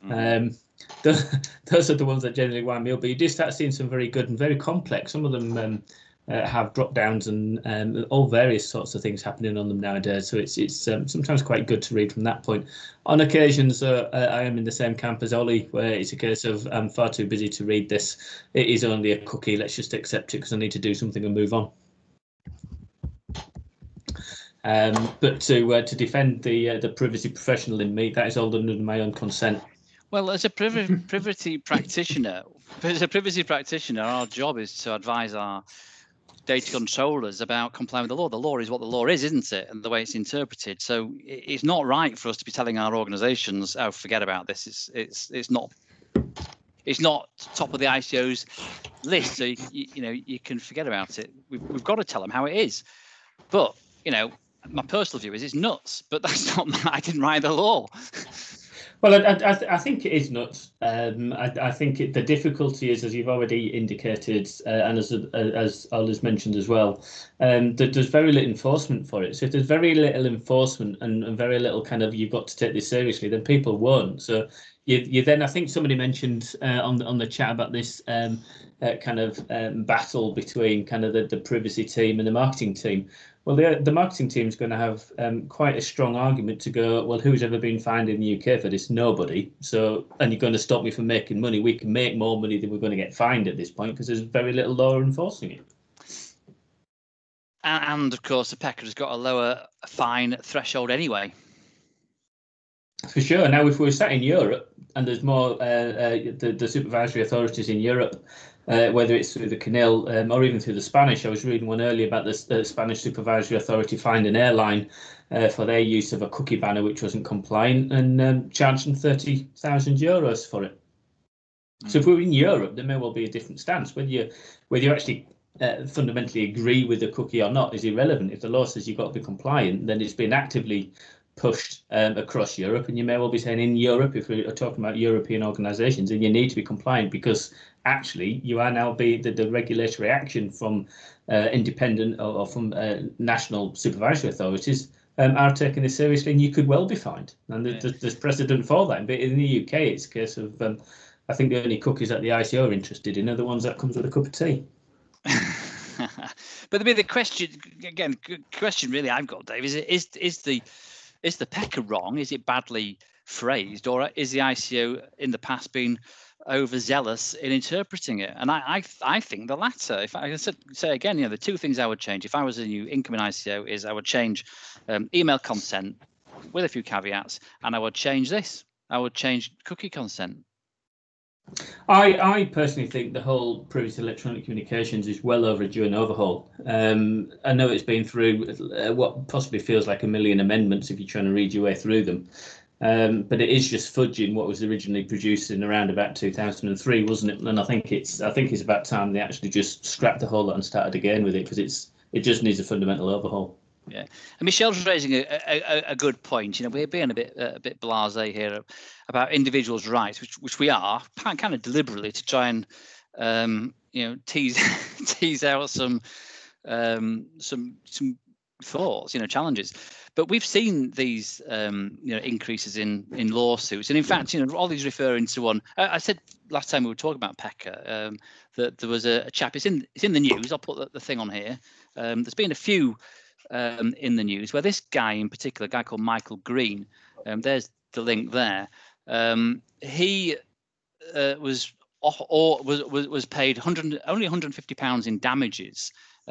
Those are the ones that generally wind me up. But you do start seeing some very good and very complex. Some of them have drop downs and all various sorts of things happening on them nowadays. So it's sometimes quite good to read from that point. On occasions, I am in the same camp as Ollie, where it's a case of I'm far too busy to read this. It is only a cookie. Let's just accept it because I need to do something and move on. But to defend the privacy professional in me, that is all done under my own consent. Well, as a privacy practitioner, our job is to advise our data controllers about complying with the law. The law is what the law is, isn't it? And the way it's interpreted. So it's not right for us to be telling our organisations, "Oh, forget about this." It's not top of the ICO's list. So you can forget about it. We've got to tell them how it is. But my personal view is it's nuts. But that's not. I didn't write the law. Well, I think it is nuts. I think the difficulty is, as you've already indicated, and as Ollie's mentioned as well, that there's very little enforcement for it. So if there's very little enforcement and very little kind of you've got to take this seriously, then people won't. So you then, I think somebody mentioned on the chat about this kind of battle between kind of the privacy team and the marketing team. Well, the marketing team is going to have quite a strong argument to go, well, who's ever been fined in the UK for this? Nobody. So, and you're going to stop me from making money. We can make more money than we're going to get fined at this point because there's very little law enforcing it. And of course, the PECA has got a lower fine threshold anyway. For sure. Now, if we were sat in Europe, and there's more the supervisory authorities in Europe, whether it's through the CNIL or even through the Spanish. I was reading one earlier about the Spanish supervisory authority fined an airline for their use of a cookie banner which wasn't compliant and charged them €30,000 for it. So if we're in Europe, there may well be a different stance. Whether you actually fundamentally agree with the cookie or not is irrelevant. If the law says you've got to be compliant, then it's been actively pushed across Europe, and you may well be saying in Europe, if we're talking about European organisations, then you need to be compliant because actually you are now the regulatory action from independent or from national supervisory authorities are taking this seriously, and you could well be fined. And there's precedent for that. But in the UK, it's a case of I think the only cookies that the ICO are interested in are the ones that comes with a cup of tea. But the question really I've got, Dave, is the PECA wrong? Is it badly phrased, or is the ICO in the past been overzealous in interpreting it? And I think the latter. If I say again, the two things I would change if I was a new incoming ICO is I would change email consent with a few caveats, and I would change this. I would change cookie consent. I personally think the whole privacy electronic communications is well overdue an overhaul. I know it's been through what possibly feels like 1 million amendments if you're trying to read your way through them. But it is just fudging what was originally produced in around about 2003, wasn't it? And I think it's about time they actually just scrapped the whole lot and started again with it, because it just needs a fundamental overhaul. Yeah, and Michelle's raising a good point. We're being a bit blasé here about individuals' rights, which we are kind of deliberately to try and tease out some thoughts, challenges. But we've seen these increases in lawsuits, and in fact, all these referring to one. I said last time we were talking about PECA that there was a chap. It's in the news. I'll put the thing on here. There's been a few. In the news, where this guy in particular, a guy called Michael Green, there's the link there. He was paid only £150 in damages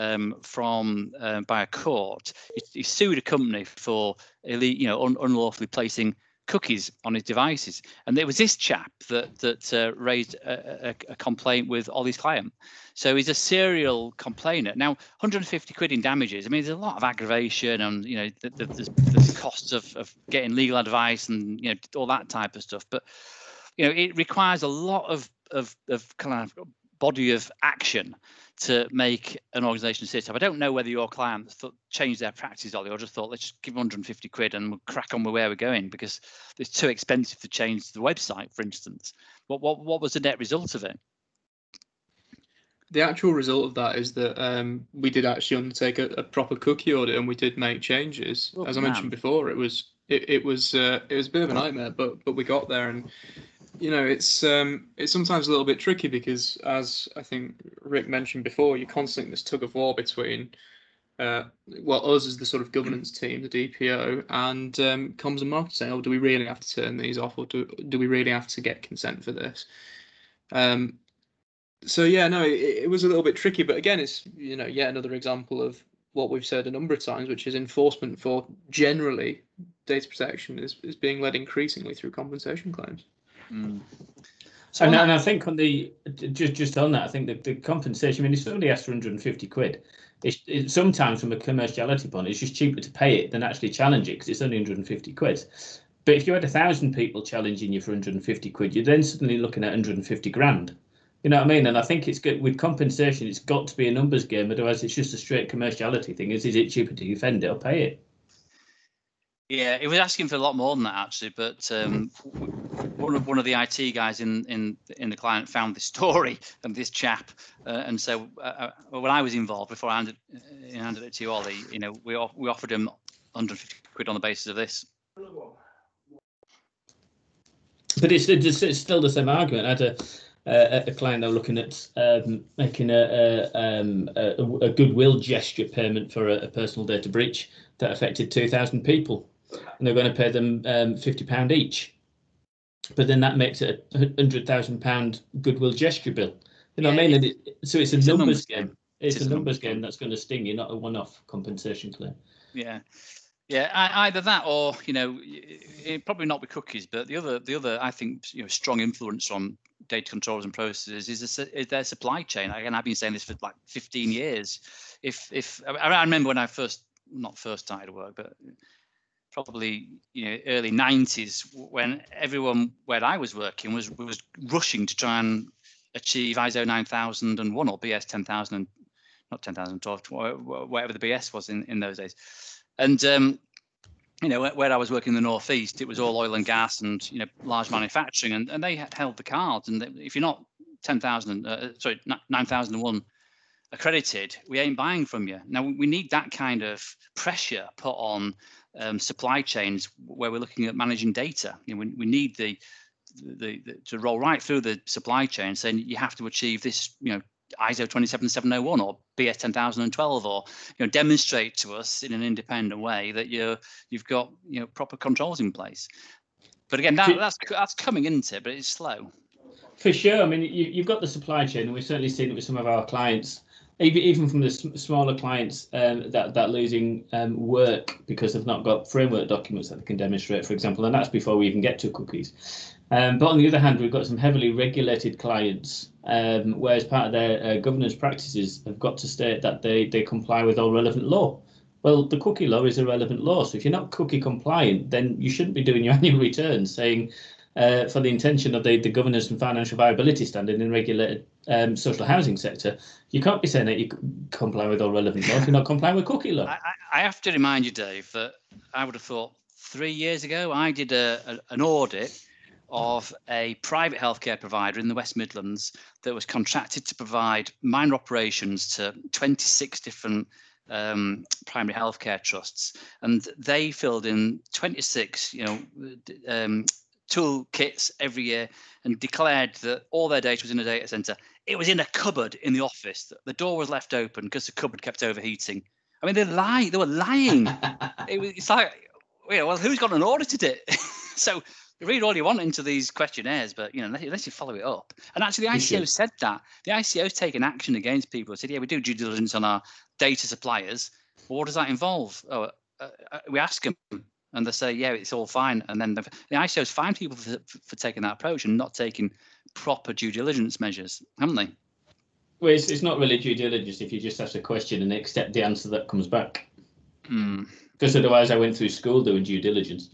by a court. He sued a company for unlawfully placing cookies on his devices, and it was this chap that raised a complaint with Ollie's client. So he's a serial complainer. Now, 150 quid in damages. I mean, there's a lot of aggravation, and the costs of getting legal advice and all that type of stuff. But it requires a lot of kind of body of action to make an organisation sit up. I don't know whether your clients changed their practice, Ollie, or just thought, let's just give 150 quid and we'll crack on with where we're going, because it's too expensive to change the website, for instance. What was the net result of it? The actual result of that is that we did actually undertake a proper cookie audit, and we did make changes. As I mentioned before, it was a bit of a nightmare, but we got there. And it's sometimes a little bit tricky because, as I think Rick mentioned before, you're constantly in this tug of war between us as the sort of governance team, the DPO, and comms and marketing saying, do we really have to turn these off, or do we really have to get consent for this? So yeah, no, it was a little bit tricky, but again, it's yet another example of what we've said a number of times, which is enforcement for generally data protection is being led increasingly through compensation claims. Mm. So and I think on the just on that, I think the compensation. I mean, if somebody asks for 150 quid, it's sometimes from a commerciality point, it's just cheaper to pay it than actually challenge it because it's only 150 quid. But if you had 1,000 people challenging you for 150 quid, you're then suddenly looking at 150 grand. You know what I mean? And I think it's good with compensation. It's got to be a numbers game, otherwise it's just a straight commerciality thing. Is it cheaper to defend it or pay it? Yeah, it was asking for a lot more than that actually. But one of the IT guys in the client found this story of this chap, and so when I was involved before I handed it to you, Ollie, we offered him 150 quid on the basis of this. But it's still the same argument. I had a client that were looking at making a goodwill gesture payment for a personal data breach that affected 2,000 people, and they're going to pay them £50 each. But then that makes it a £100,000 goodwill gesture bill. You know what I mean? So it's a numbers game. It's a numbers game that's going to sting you, not a one-off compensation claim. Yeah. Yeah, either that, or it probably not with cookies, but the other I think strong influence on data controllers and processes is their supply chain. Again, I've been saying this for like 15 years. If I remember when I not first started work, but probably early 90s, when everyone where I was working was rushing to try and achieve ISO 9001 or BS 10,000, not 10,012, whatever the BS was in those days. And where I was working in the northeast, it was all oil and gas and large manufacturing, and they held the cards. And if you're not 9001 accredited, we ain't buying from you. Now we need that kind of pressure put on supply chains where we're looking at managing data. We need the to roll right through the supply chain, saying you have to achieve this, ISO 27701 or BS 10012, or demonstrate to us in an independent way that you've got proper controls in place. But again, that's coming into it, but it's slow. For sure. I mean, you've got the supply chain, and we've certainly seen it with some of our clients, even from the smaller clients that are losing work because they've not got framework documents that they can demonstrate, for example, and that's before we even get to cookies. But on the other hand, we've got some heavily regulated clients, where as part of their governance practices have got to state that they comply with all relevant law. Well, the cookie law is a relevant law. So if you're not cookie compliant, then you shouldn't be doing your annual returns saying, for the intention of the governance and financial viability standard in regulated social housing sector, you can't be saying that you comply with all relevant law if you're not complying with cookie law. I have to remind you, Dave, that I would have thought 3 years ago, I did an audit of a private healthcare provider in the West Midlands that was contracted to provide minor operations to 26 different primary healthcare trusts, and they filled in 26 toolkits every year and declared that all their data was in a data center. It was in a cupboard in the office. The door was left open because the cupboard kept overheating. I mean, they were lying. It's like, well, who's gone and audited it? So you read all you want into these questionnaires, but unless you follow it up. And actually, the ICO said that. The ICO's taken action against people who said, yeah, we do due diligence on our data suppliers. But what does that involve? We ask them, and they say, yeah, it's all fine. And then the ICO's fined people for taking that approach and not taking proper due diligence measures, haven't they? Well, it's not really due diligence if you just ask a question and accept the answer that comes back. Because otherwise I went through school doing due diligence.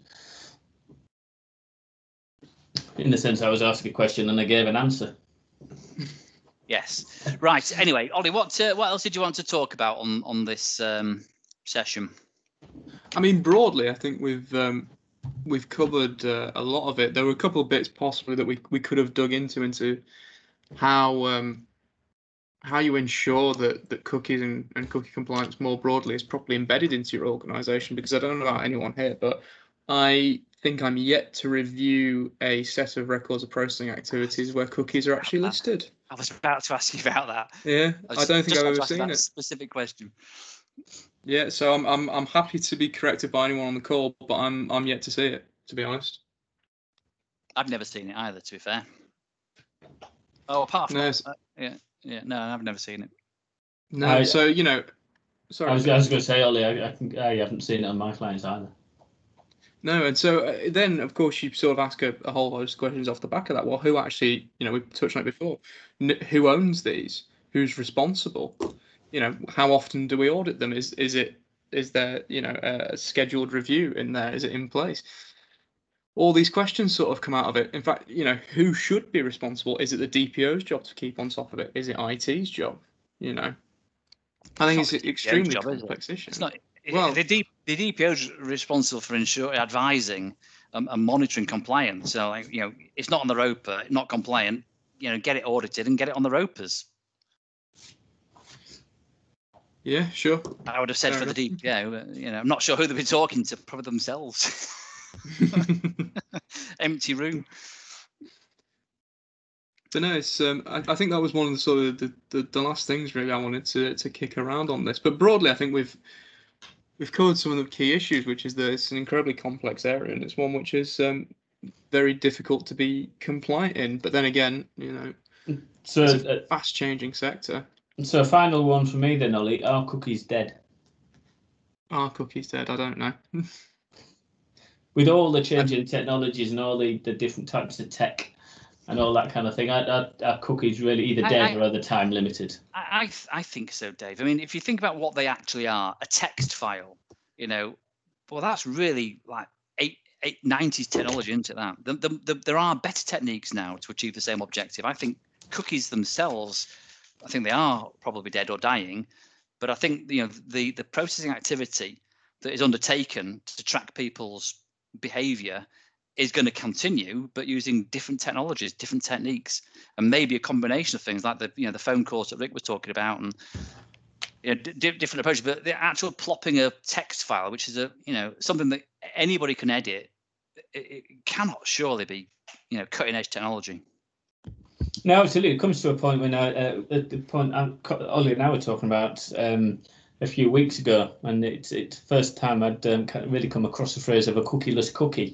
In the sense I was asked a question and I gave an answer. Yes. Right. Anyway, Ollie, what else did you want to talk about on this session? I mean, broadly, I think we've covered a lot of it. There were a couple of bits possibly that we could have dug into how you ensure that cookies and cookie compliance more broadly is properly embedded into your organisation. Because I don't know about anyone here, but I think I'm yet to review a set of records of processing activities where cookies are actually listed. I was about to ask you about that. Yeah, I don't think I've ever seen it. Specific question. Yeah, so I'm happy to be corrected by anyone on the call, but I'm yet to see it, to be honest. I've never seen it either, to be fair. Oh, apart from no, I've never seen it. No, sorry. I was going to say, Ollie, I haven't seen it on my clients either. No, and so then, of course, you sort of ask a whole host of questions off the back of that. Well, who actually, we've touched on it before, who owns these? Who's responsible? How often do we audit them? Is there, a scheduled review in there? Is it in place? All these questions sort of come out of it. In fact, who should be responsible? Is it the DPO's job to keep on top of it? Is it IT's job? I think it's an extremely complex issue. It's not. Well, the DPO is responsible for advising and monitoring compliance. So, it's not on the roper, not compliant. Get it audited and get it on the ropers. Yeah, sure. I would have said for the DPO. I'm not sure who they've been talking to. Probably themselves. Empty room. But no, it's I think that was one of the sort of the last things really I wanted to kick around on this. But broadly, I think we've covered some of the key issues, which is that it's an incredibly complex area and it's one which is very difficult to be compliant in. But then again, so it's a fast-changing sector. So final one for me then, Ollie. Are cookies dead? Are cookies dead? I don't know. With all the changing technologies and all the different types of tech and all that kind of thing, are cookies really either dead or are they time limited? I think so, Dave. I mean, if you think about what they actually are, a text file, well, that's really like 90s technology, isn't it? That there are better techniques now to achieve the same objective. I think cookies themselves, I think they are probably dead or dying, but I think the processing activity that is undertaken to track people's behavior is going to continue, but using different technologies, different techniques, and maybe a combination of things like the phone calls that Rick was talking about, and different approaches. But the actual plopping a text file, which is something that anybody can edit, it cannot surely be cutting edge technology. No, absolutely. It comes to a point when at the point Ollie and I were talking about a few weeks ago, and it's the first time I'd really come across the phrase of a cookieless cookie.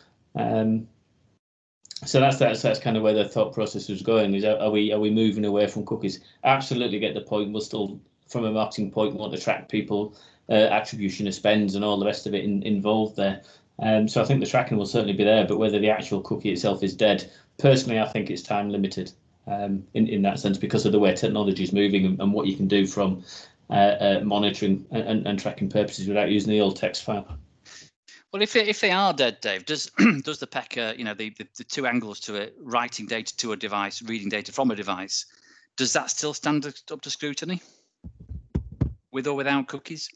So that's kind of where the thought process was going. Is are we moving away from cookies? Absolutely, get the point. We'll still, from a marketing point, want to track people, attribution of spends, and all the rest of it involved there. So I think the tracking will certainly be there, but whether the actual cookie itself is dead, personally, I think it's time limited in that sense because of the way technology is moving and what you can do from monitoring and tracking purposes without using the old text file. Well, if they are dead, Dave, does the PECA, the two angles to it, writing data to a device, reading data from a device, does that still stand up to scrutiny, with or without cookies?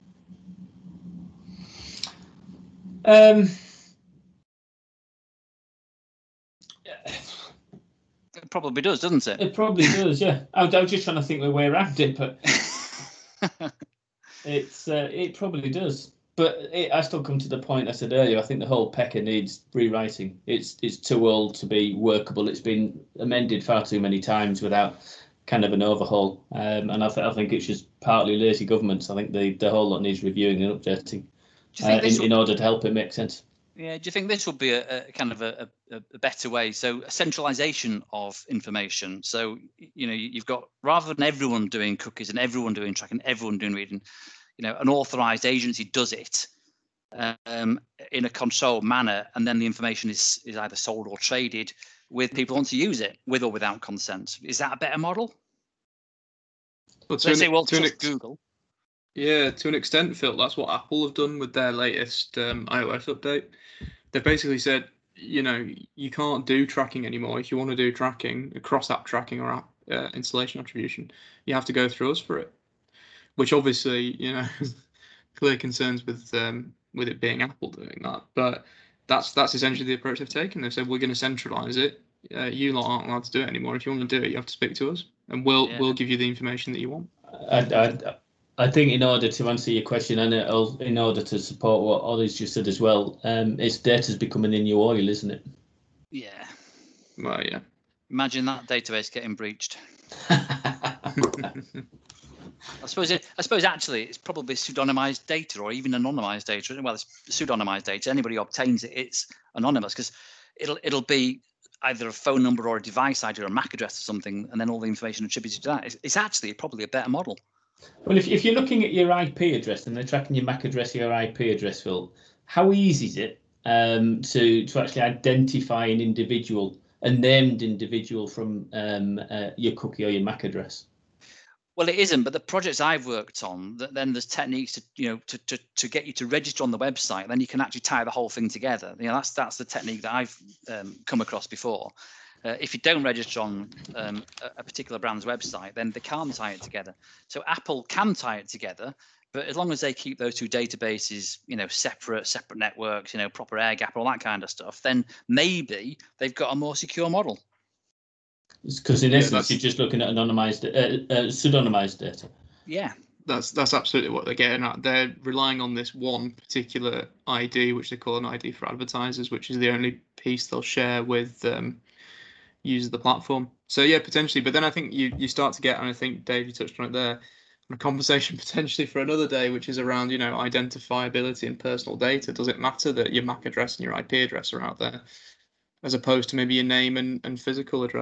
It probably does, doesn't it? It probably does, yeah. I was just trying to think the way around it, but it probably does. But I still come to the point I said earlier. I think the whole PECA needs rewriting. It's too old to be workable. It's been amended far too many times without kind of an overhaul. And I think it's just partly lazy governments. I think the whole lot needs reviewing and updating in order to help it make sense. Yeah. Do you think this would be a kind of a better way? So a centralization of information. So you've got, rather than everyone doing cookies and everyone doing tracking, everyone doing reading, an authorized agency does it in a controlled manner, and then the information is either sold or traded with people who want to use it with or without consent. Is that a better model? Well, Google. Yeah, to an extent, Phil, that's what Apple have done with their latest iOS update. They've basically said, you can't do tracking anymore. If you want to do tracking, cross-app tracking or app installation attribution, you have to go through us for it. Which obviously, clear concerns with it being Apple doing that. But that's essentially the approach they've taken. They said, we're going to centralize it. You lot aren't allowed to do it anymore. If you want to do it, you have to speak to us, and we'll give you the information that you want. I think in order to answer your question, and in order to support what Ollie's just said as well, it's data's becoming the new oil, isn't it? Yeah. Well, yeah. Imagine that database getting breached. I suppose actually it's probably pseudonymized data or even anonymized data. Well, it's pseudonymized data. Anybody who obtains it, it's anonymous because it'll be either a phone number or a device ID or a MAC address or something, and then all the information attributed to that. It's actually probably a better model. Well, if you're looking at your IP address and they're tracking your MAC address or your IP address, Phil, how easy is it to actually identify an individual, a named individual from your cookie or your MAC address? Well, it isn't, but the projects I've worked on, then there's techniques to get you to register on the website. Then you can actually tie the whole thing together. That's the technique that I've come across before. If you don't register on a particular brand's website, then they can't tie it together. So Apple can tie it together, but as long as they keep those two databases, separate networks, proper air gap, all that kind of stuff, then maybe they've got a more secure model. Because in essence, you're just looking at anonymized, pseudonymized data. Yeah, that's absolutely what they're getting at. They're relying on this one particular ID, which they call an ID for advertisers, which is the only piece they'll share with users of the platform. So yeah, potentially. But then I think you start to get, and I think Dave, you touched on it there, a conversation potentially for another day, which is around identifiability and personal data. Does it matter that your MAC address and your IP address are out there, as opposed to maybe your name and physical address?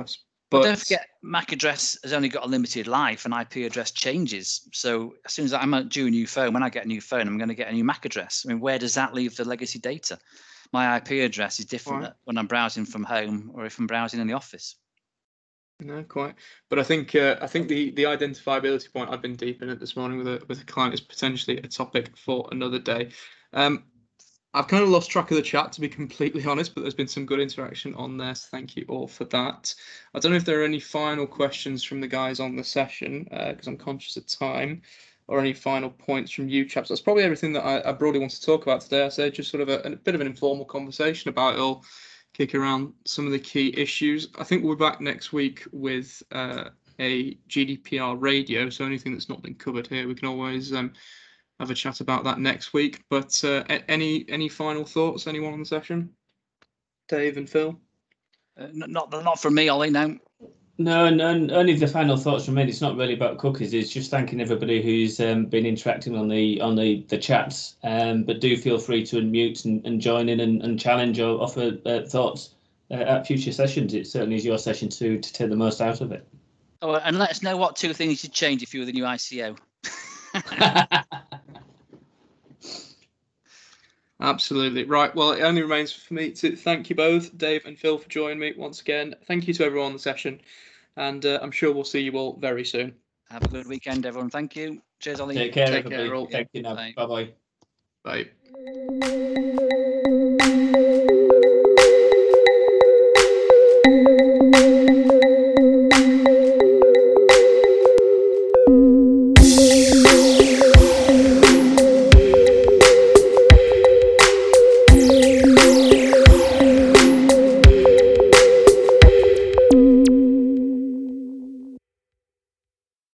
But don't forget, MAC address has only got a limited life, and IP address changes. So as soon as I'm due a new phone, when I get a new phone, I'm going to get a new MAC address. I mean, where does that leave the legacy data? My IP address is different when I'm browsing from home or if I'm browsing in the office. No, quite. But I think the identifiability point I've been deep in it this morning with a client is potentially a topic for another day. I've kind of lost track of the chat, to be completely honest, but there's been some good interaction on there, so thank you all for that. I don't know if there are any final questions from the guys on the session, because I'm conscious of time, or any final points from you chaps. That's probably everything that I broadly want to talk about today. I say just sort of a bit of an informal conversation about it all, kick around some of the key issues. I think we're back next week with a GDPR radio, so anything that's not been covered here, we can always have a chat about that next week. But any final thoughts, anyone on the session? Dave and Phil? Not from me, Ollie, no. No, only the final thoughts from me. It's not really about cookies. It's just thanking everybody who's been interacting on the chats. But do feel free to unmute and join in and challenge or offer thoughts at future sessions. It certainly is your session to take the most out of it. Oh, and let us know what 2 things you should change if you were the new ICO. Absolutely. Right. Well, it only remains for me to thank you both, Dave and Phil, for joining me once again. Thank you to everyone on the session, and I'm sure we'll see you all very soon. Have a good weekend, everyone. Thank you. Cheers, Ollie. Take care, Take everybody. care, all. Thank you now. Bye. Bye-bye. Bye.